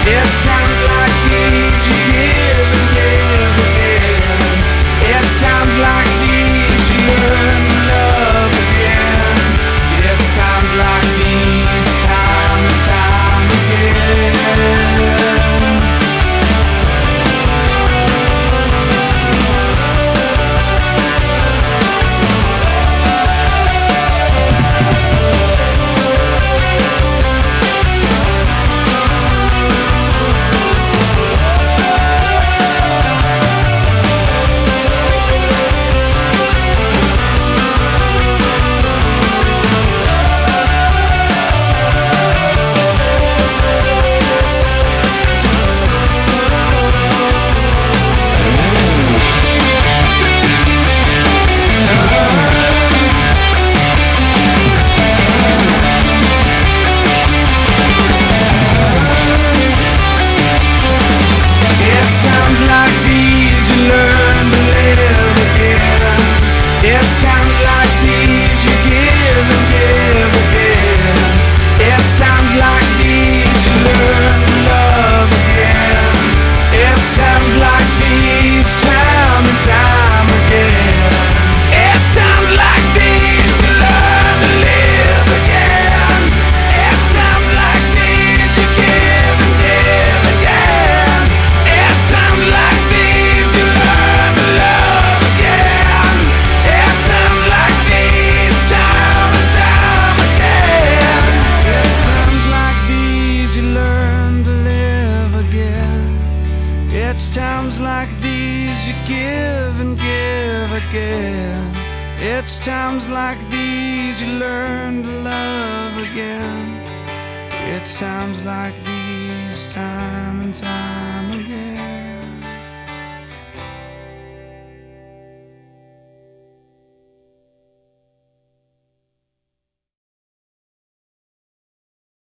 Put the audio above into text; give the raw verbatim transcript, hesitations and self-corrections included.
It's times like these you give and give again. It's times like these you learn to love again. It's times like these, time and time again. It's times like these you give and give again. It's times like these you learn to love again. It's times like these, time and time again. It's times like these you learn to live again. It's times like these you give and give again. It's times like these you learn to love again. It's times like these, time and time again. It's times like these you learn to live again. It's times like these you give and give again. It's times like these you learn to love again. It's times like these, time and time